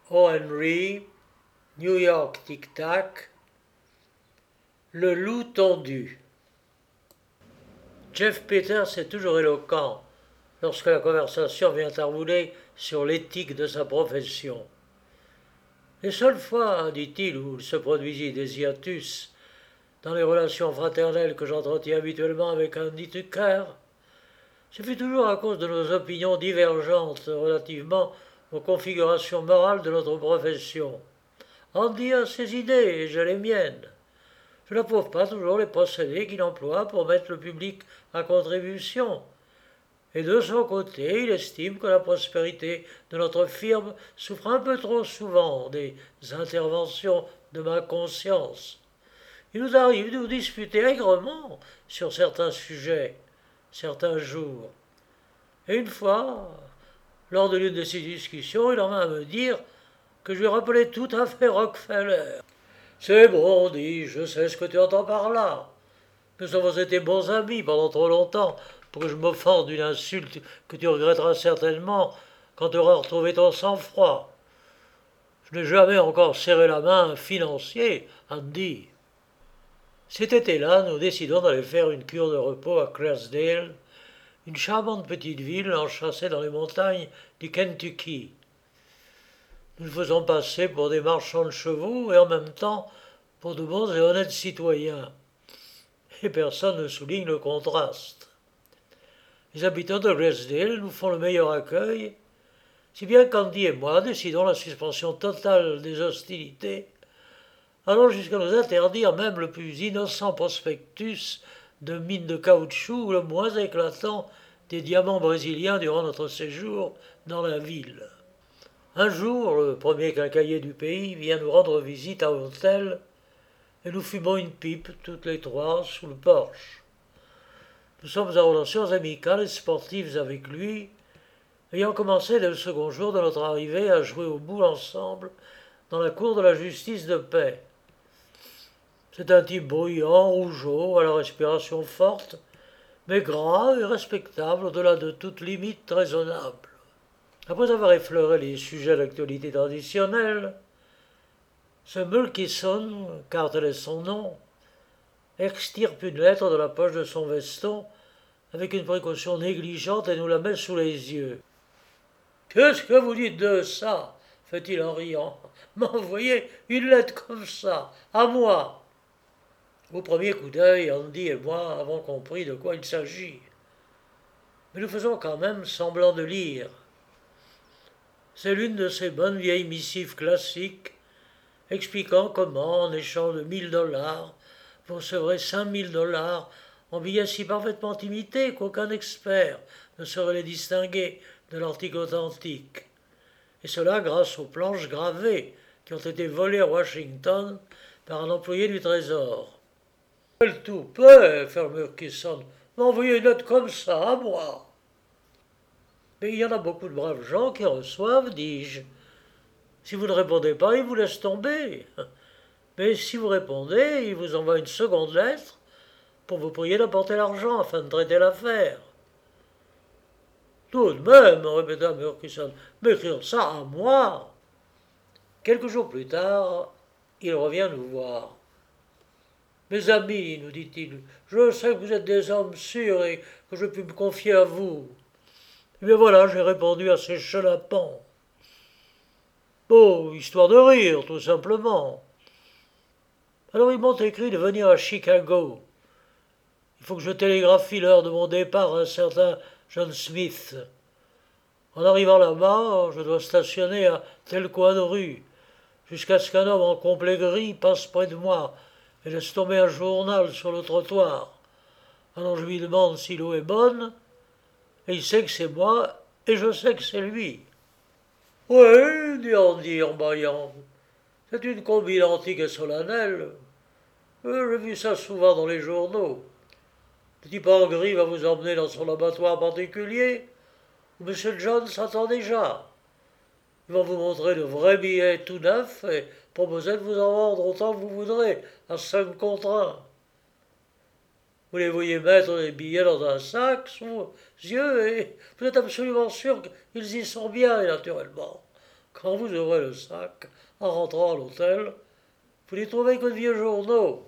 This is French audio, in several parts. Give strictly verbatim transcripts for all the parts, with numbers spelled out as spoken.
O. Henry, New York Tic Tac, Le loup tondu. Jeff Peters est toujours éloquent lorsque la conversation vient à rouler sur l'éthique de sa profession. Les seules fois, dit-il, où il se produisit des hiatus dans les relations fraternelles que j'entretiens habituellement avec Andy Tucker, ce fut toujours à cause de nos opinions divergentes relativement aux configurations morales de notre profession. Andy a ses idées et j'ai les miennes. Je n'approuve pas toujours les procédés qu'il emploie pour mettre le public à contribution. Et de son côté, il estime que la prospérité de notre firme souffre un peu trop souvent des interventions de ma conscience. Il nous arrive de nous disputer aigrement sur certains sujets, certains jours. Et une fois, lors de l'une de ces discussions, il en vint à me dire que je lui rappelais tout à fait Rockefeller. C'est bon, dis-je, je sais ce que tu entends par là. Nous avons été bons amis pendant trop longtemps pour que je m'offende d'une insulte que tu regretteras certainement quand tu auras retrouvé ton sang-froid. Je n'ai jamais encore serré la main à un financier, Andy. Cet été-là, nous décidons d'aller faire une cure de repos à Cressdale, une charmante petite ville enchâssée dans les montagnes du Kentucky. Nous nous faisons passer pour des marchands de chevaux et en même temps pour de bons et honnêtes citoyens. Et personne ne souligne le contraste. Les habitants de Cressdale nous font le meilleur accueil, si bien qu'Andy et moi décidons la suspension totale des hostilités, allant jusqu'à nous interdire même le plus innocent prospectus de mine de caoutchouc ou le moins éclatant des diamants brésiliens durant notre séjour dans la ville. Un jour, le premier quincaillier du pays vient nous rendre visite à l'hôtel et nous fumons une pipe toutes les trois sous le porche. Nous sommes en relations amicales et sportives avec lui, ayant commencé dès le second jour de notre arrivée à jouer au boule ensemble dans la cour de la justice de paix. C'est un type bruyant, rougeaud, à la respiration forte, mais gras et respectable au-delà de toute limite raisonnable. Après avoir effleuré les sujets d'actualité traditionnels, ce Mulkison, car tel est son nom, extirpe une lettre de la poche de son veston avec une précaution négligente et nous la met sous les yeux. « Qu'est-ce que vous dites de ça ?» fait-il en riant. « M'envoyer une lettre comme ça, à moi !» Au premier coup d'œil, Andy et moi avons compris de quoi il s'agit. Mais nous faisons quand même semblant de lire. C'est l'une de ces bonnes vieilles missives classiques expliquant comment, en échange de mille dollars, vous recevrez cinq mille dollars en billets si parfaitement imités qu'aucun expert ne saurait les distinguer de l'article authentique. Et cela grâce aux planches gravées qui ont été volées à Washington par un employé du Trésor. Quel toupet, fait Murkison, m'envoyer une lettre comme ça à moi. Mais il y en a beaucoup de braves gens qui reçoivent, dis-je. Si vous ne répondez pas, ils vous laissent tomber. Mais si vous répondez, ils vous envoient une seconde lettre pour vous prier d'apporter l'argent afin de traiter l'affaire. Tout de même, répéta Murkison, m'écrire ça à moi. Quelques jours plus tard, il revient nous voir. Mes amis, nous dit-il, je sais que vous êtes des hommes sûrs et que je puis me confier à vous. Et bien voilà, j'ai répondu à ces chenapans. Oh, histoire de rire, tout simplement. Alors ils m'ont écrit de venir à Chicago. Il faut que je télégraphie l'heure de mon départ à un certain John Smith. En arrivant là-bas, je dois stationner à tel coin de rue, jusqu'à ce qu'un homme en complet gris passe près de moi et laisse tomber un journal sur le trottoir. Alors je lui demande si l'eau est bonne, et il sait que c'est moi, et je sais que c'est lui. « Oui, dit Andy en bâillant, c'est une combine antique et solennelle. J'ai vu ça souvent dans les journaux. Le type en gris va vous emmener dans son abattoir particulier, où M. John s'attend déjà. Ils vont vous montrer de vrais billets tout neufs et proposer de vous en vendre autant que vous voudrez, à cinq contre un. Vous les voyez mettre les billets dans un sac sous vos yeux et vous êtes absolument sûr qu'ils y sont bien, naturellement. Quand vous ouvrez le sac, en rentrant à l'hôtel, vous n'y trouvez que de vieux journaux.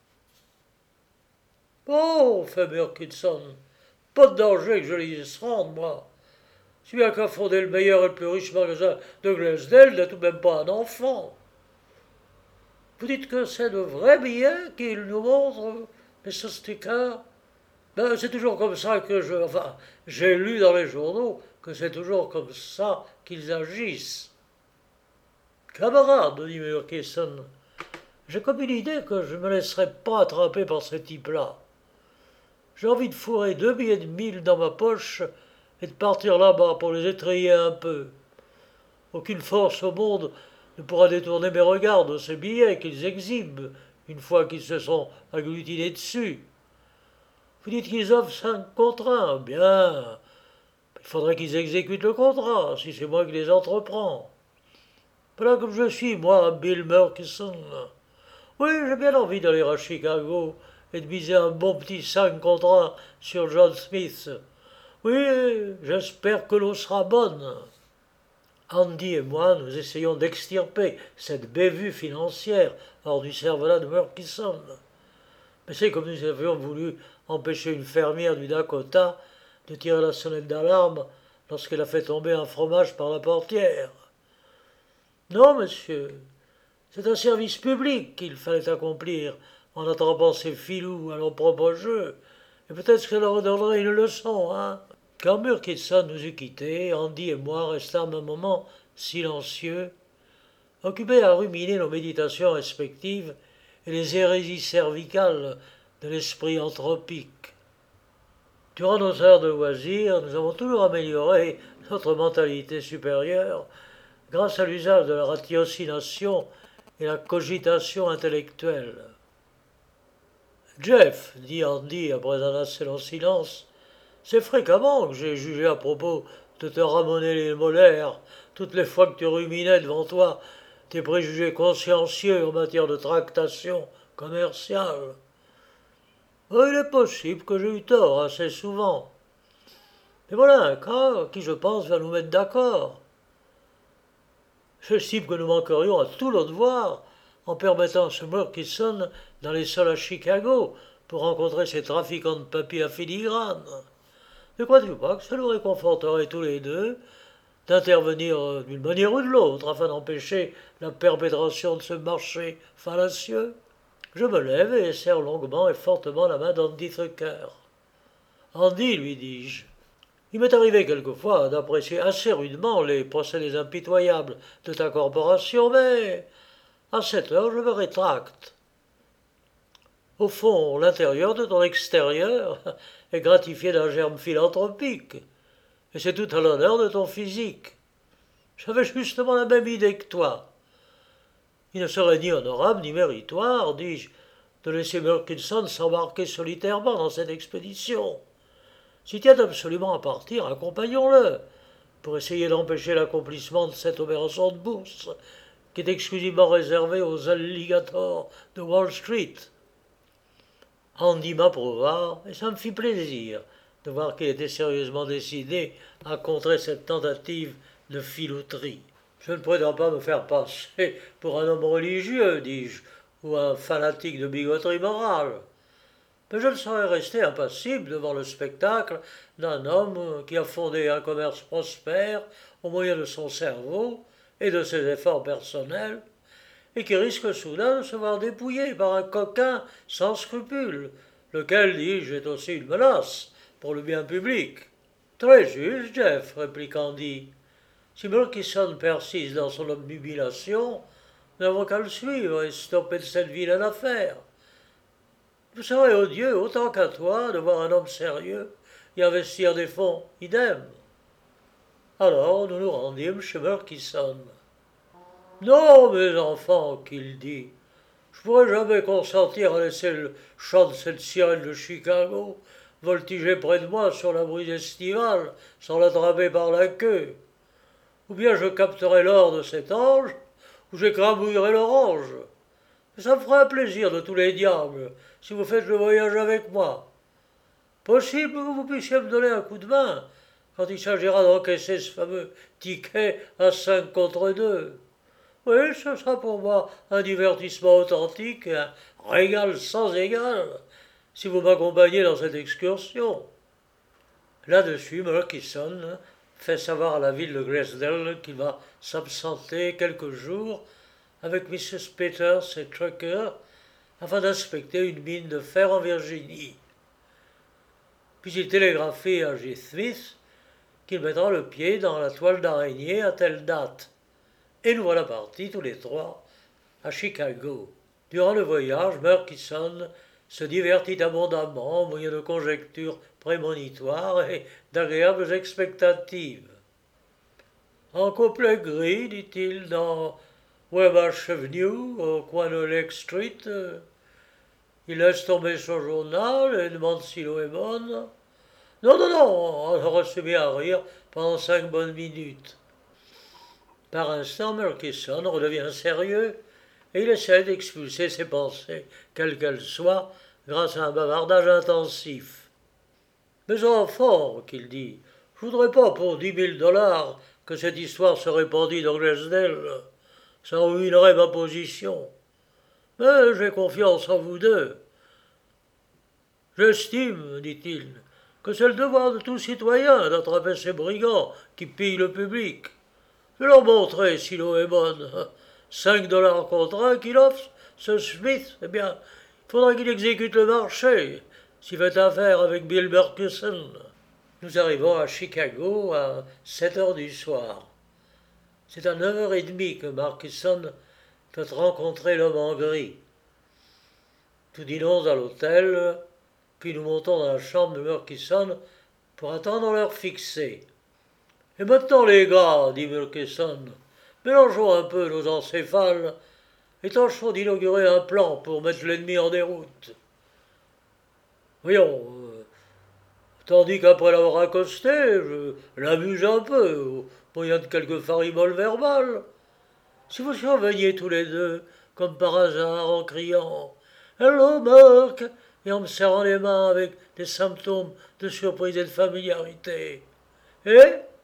Oh, fait Murchison, pas de danger que je les laisse rendre, moi. Si bien qu'à fonder le meilleur et le plus riche magasin de Glasdale n'est tout de même pas un enfant. Vous dites que c'est de vrais billets qu'ils nous montrent, mister Sticker? Ben, c'est toujours comme ça que je... Enfin, j'ai lu dans les journaux que c'est toujours comme ça qu'ils agissent. Camarade, dit Murchison, j'ai comme une idée que je ne me laisserai pas attraper par ce type-là. J'ai envie de fourrer deux billets de mille dans ma poche et de partir là-bas pour les étrayer un peu. Aucune force au monde ne pourra détourner mes regards de ces billets qu'ils exhibent une fois qu'ils se sont agglutinés dessus. Vous dites qu'ils offrent cinq contre un. Bien. Il faudrait qu'ils exécutent le contrat, si c'est moi qui les entreprends. Voilà comme je suis, moi, Bill Murchison. Oui, j'ai bien envie d'aller à Chicago et de miser un bon petit cinq contre un sur John Smith. Oui, j'espère que l'eau sera bonne. Andy et moi, nous essayons d'extirper cette bévue financière hors du cervelas de Murchison. Mais c'est comme nous avions voulu empêcher une fermière du Dakota de tirer la sonnette d'alarme lorsqu'elle a fait tomber un fromage par la portière. Non, monsieur, c'est un service public qu'il fallait accomplir en attrapant ces filous à leur propre jeu, et peut-être que ça leur donnerait une leçon, hein. Quand Murchison nous eut quittés, Andy et moi restâmes un moment silencieux, occupés à ruminer nos méditations respectives et les hérésies cervicales de l'esprit anthropique. Durant nos heures de loisirs, nous avons toujours amélioré notre mentalité supérieure grâce à l'usage de la ratiocination et la cogitation intellectuelle. Jeff, dit Andy après un assez long silence, c'est fréquemment que j'ai jugé à propos de te ramener les molaires toutes les fois que tu ruminais devant toi tes préjugés consciencieux en matière de tractation commerciale. Oh, il est possible que j'ai eu tort assez souvent. Mais voilà un cas qui, je pense, va nous mettre d'accord. J'estime que nous manquerions à tout notre devoir en permettant à ce Murchison d'aller seul à Chicago pour rencontrer ces trafiquants de papier à filigrane. Ne crois-tu pas que ça nous réconforterait tous les deux d'intervenir d'une manière ou de l'autre afin d'empêcher la perpétration de ce marché fallacieux? Je me lève et serre longuement et fortement la main d'Andy Tucker. Andy, lui dis-je, il m'est arrivé quelquefois d'apprécier assez rudement les procédés impitoyables de ta corporation, mais à cette heure je me rétracte. Au fond, l'intérieur de ton extérieur est gratifié d'un germe philanthropique, et c'est tout à l'honneur de ton physique. J'avais justement la même idée que toi. Il ne serait ni honorable ni méritoire, dis-je, de laisser Murchison s'embarquer solitairement dans cette expédition. S'il tient absolument à partir, accompagnons-le, pour essayer d'empêcher l'accomplissement de cette opération de bourse, qui est exclusivement réservée aux alligators de Wall Street. Andy m'approuva, et ça me fit plaisir de voir qu'il était sérieusement décidé à contrer cette tentative de filouterie. Je ne prétends pas me faire passer pour un homme religieux, dis-je, ou un fanatique de bigoterie morale. Mais je ne saurais rester impassible devant le spectacle d'un homme qui a fondé un commerce prospère au moyen de son cerveau et de ses efforts personnels, et qui risque soudain de se voir dépouillé par un coquin sans scrupules, lequel, dis-je, est aussi une menace pour le bien public. Très juste, Jeff, réplique Andy. Si Murchison persiste dans son obnubilation, nous n'avons qu'à le suivre et stopper de cette vilaine affaire. Il me serait odieux, autant qu'à toi, de voir un homme sérieux y investir des fonds idem. Alors nous nous rendîmes chez Murchison. Non, mes enfants, qu'il dit, je pourrais jamais consentir à laisser le chant de cette sirène de Chicago voltiger près de moi sur la brise estivale sans l'attraper par la queue. Ou bien je capterai l'or de cet ange, ou j'écrabouillerai l'orange. Ça me fera un plaisir de tous les diables si vous faites le voyage avec moi. Possible que vous puissiez me donner un coup de main, quand il s'agira d'encaisser ce fameux ticket à cinq contre deux. Oui, ce sera pour moi un divertissement authentique et un régal sans égal, si vous m'accompagnez dans cette excursion. Là-dessus, Murchison fait savoir à la ville de Gresdale qu'il va s'absenter quelques jours avec missus Peters et Trucker afin d'inspecter une mine de fer en Virginie. Puis il télégraphie à J. Smith qu'il mettra le pied dans la toile d'araignée à telle date. Et nous voilà partis tous les trois à Chicago. Durant le voyage, Murchison se divertit abondamment au moyen de conjectures prémonitoires et d'agréables expectatives. En couplet gris, dit-il, dans Wabash Avenue, au coin de Lake Street, il laisse tomber son journal et demande si l'eau est bonne. Non, non, non, on se met à rire pendant cinq bonnes minutes. Par instant, Murchison redevient sérieux et il essaie d'expulser ses pensées, quelles qu'elles soient, grâce à un bavardage intensif. Mais enfant, qu'il dit, je voudrais pas pour dix mille dollars que cette histoire se répandît dans Gresdale. Ça ruinerait ma position. Mais j'ai confiance en vous deux. J'estime, dit-il, que c'est le devoir de tout citoyen d'attraper ces brigands qui pillent le public. Je vais leur montrer si l'eau est bonne. Cinq dollars contre un qu'il offre, ce Smith, eh bien, il faudra qu'il exécute le marché, s'il fait affaire avec Bill Murchison. Nous arrivons à Chicago à sept heures du soir. C'est à neuf heures trente que Murchison peut rencontrer l'homme en gris. Nous dînons à l'hôtel, puis nous montons dans la chambre de Murchison pour attendre l'heure fixée. Et maintenant, les gars, dit Murchison, mélangeons un peu nos encéphales et tâchons d'inaugurer un plan pour mettre l'ennemi en déroute. Voyons, euh, tandis qu'après l'avoir accosté, je l'amuse un peu, au moyen de quelques fariboles verbales. Si vous surveilliez tous les deux, comme par hasard, en criant « Hello, Murk !» et en me serrant les mains avec des symptômes de surprise et de familiarité. Eh ?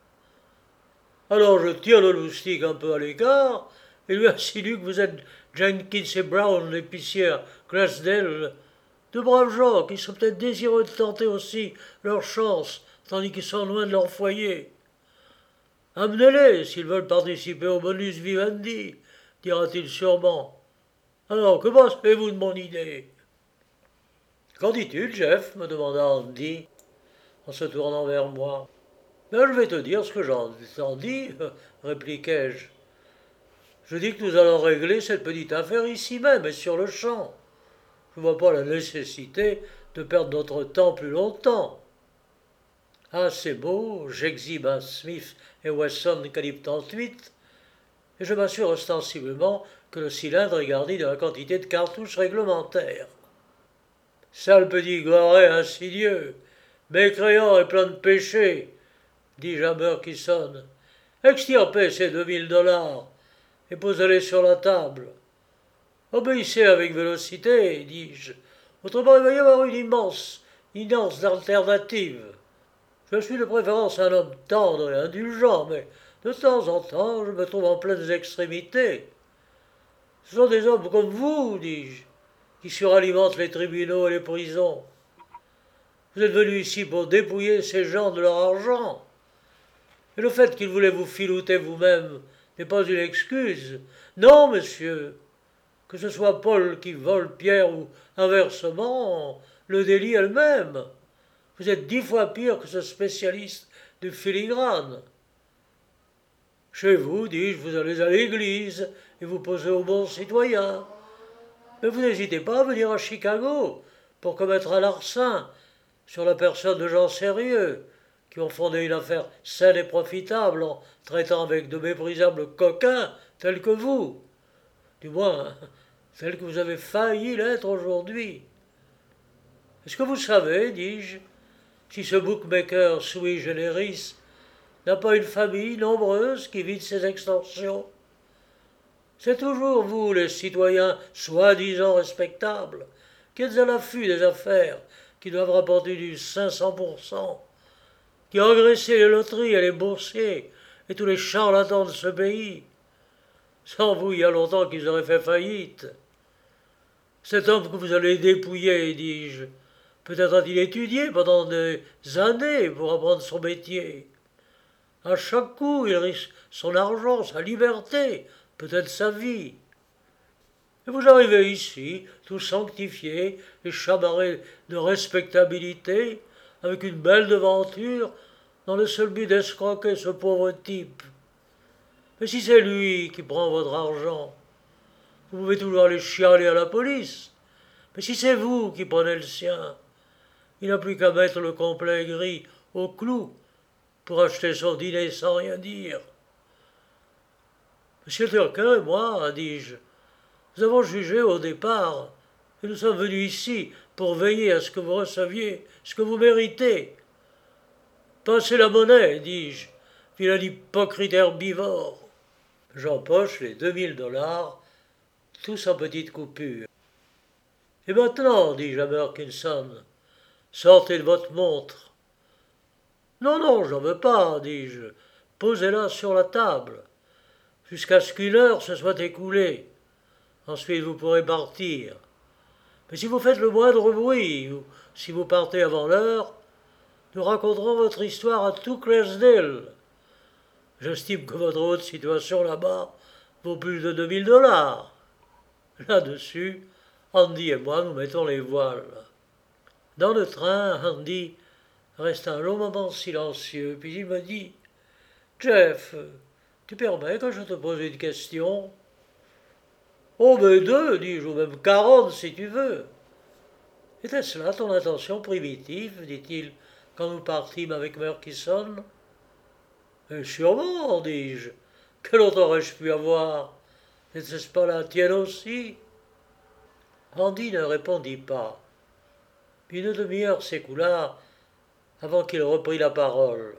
Alors je tire le loustic un peu à l'écart et lui insinue que vous êtes Jenkins et Brown, l'épicière Gresdale, de braves gens qui sont peut-être désireux de tenter aussi leur chance, tandis qu'ils sont loin de leur foyer. Amenez-les s'ils veulent participer au bonus vivendi, dira-t-il sûrement. Alors, que pensez-vous de mon idée? Qu'en dis-tu, Jeff? Me demanda Andy, en se tournant vers moi. Ben, je vais te dire ce que j'en dis, répliquai-je. Je dis que nous allons régler cette petite affaire ici même et sur le champ. Je ne vois pas la nécessité de perdre notre temps plus longtemps. À ces mots, j'exhibe un Smith et Wesson calibre trente-huit et je m'assure ostensiblement que le cylindre est garni de la quantité de cartouches réglementaires. Sale petit goret insidieux, mécréant et plein de péchés, dis-je à Murchison. Extirpez ces deux mille dollars et posez-les sur la table. Obéissez avec vélocité, dis-je, autrement il va y avoir une immense, immense alternative. Je suis de préférence un homme tendre et indulgent, mais de temps en temps je me trouve en pleines extrémités. Ce sont des hommes comme vous, dis-je, qui suralimentent les tribunaux et les prisons. Vous êtes venus ici pour dépouiller ces gens de leur argent. Et le fait qu'ils voulaient vous filouter vous-même n'est pas une excuse. Non, monsieur, que ce soit Paul qui vole Pierre ou inversement, le délit est le même. Vous êtes dix fois pire que ce spécialiste du filigrane. Chez vous, dis-je, vous allez à l'église et vous posez aux bons citoyens. Mais vous n'hésitez pas à venir à Chicago pour commettre un larcin sur la personne de gens sérieux qui ont fondé une affaire saine et profitable en traitant avec de méprisables coquins tels que vous. Du moins, tels que vous avez failli l'être aujourd'hui. Est-ce que vous savez, dis-je, si ce bookmaker sui generis n'a pas une famille nombreuse qui vit de ses extorsions? C'est toujours vous, les citoyens soi-disant respectables, qui êtes à l'affût des affaires qui doivent rapporter du cinq cents pour cent. qui a engraissé les loteries et les boursiers et tous les charlatans de ce pays. Sans vous, il y a longtemps qu'ils auraient fait faillite. Cet homme que vous allez dépouiller, dis-je, peut-être a-t-il étudié pendant des années pour apprendre son métier. À chaque coup, il risque son argent, sa liberté, peut-être sa vie. Et vous arrivez ici, tout sanctifié et chamarré de respectabilité, avec une belle devanture, dans le seul but d'escroquer ce pauvre type. Mais si c'est lui qui prend votre argent, vous pouvez toujours aller chialer à la police. Mais si c'est vous qui prenez le sien, il n'a plus qu'à mettre le complet gris au clou pour acheter son dîner sans rien dire. Monsieur Turquin et moi, dis-je, nous avons jugé au départ, et nous sommes venus ici pour veiller à ce que vous receviez ce que vous méritez. Passez la monnaie, dis-je, vilain hypocrite herbivore. J'empoche les deux mille dollars, tous en petites coupures. Et maintenant, dis-je à Murkison, sortez de votre montre. Non, non, j'en veux pas, dis-je, posez-la sur la table, jusqu'à ce qu'une heure se soit écoulée. Ensuite, vous pourrez partir. Mais si vous faites le moindre bruit, ou si vous partez avant l'heure, nous raconterons votre histoire à tout Clydesdale. J'estime que votre haute situation là-bas vaut plus de deux mille dollars. Là-dessus, Andy et moi nous mettons les voiles. Dans le train, Andy reste un long moment silencieux, puis il me dit « Jeff, tu permets que je te pose une question ?»« Oh, mais deux, dis-je, ou même quarante si tu veux. » « Était-ce là ton intention primitive, dit-il, quand nous partîmes avec Murkison ? » ?»« Et sûrement, dis-je. Quelle autre aurais-je pu avoir ? N'était-ce pas la tienne aussi ?» Andy ne répondit pas. Puis une demi-heure s'écoula avant qu'il reprît la parole.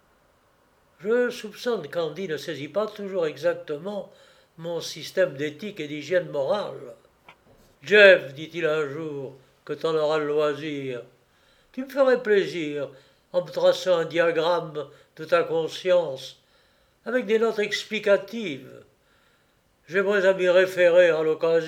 Je soupçonne qu'Andy ne saisit pas toujours exactement mon système d'éthique et d'hygiène morale. « Jeff, dit-il un jour, que t'en auras le loisir, tu me ferais plaisir en me traçant un diagramme de ta conscience avec des notes explicatives. J'aimerais à m'y référer à l'occasion. »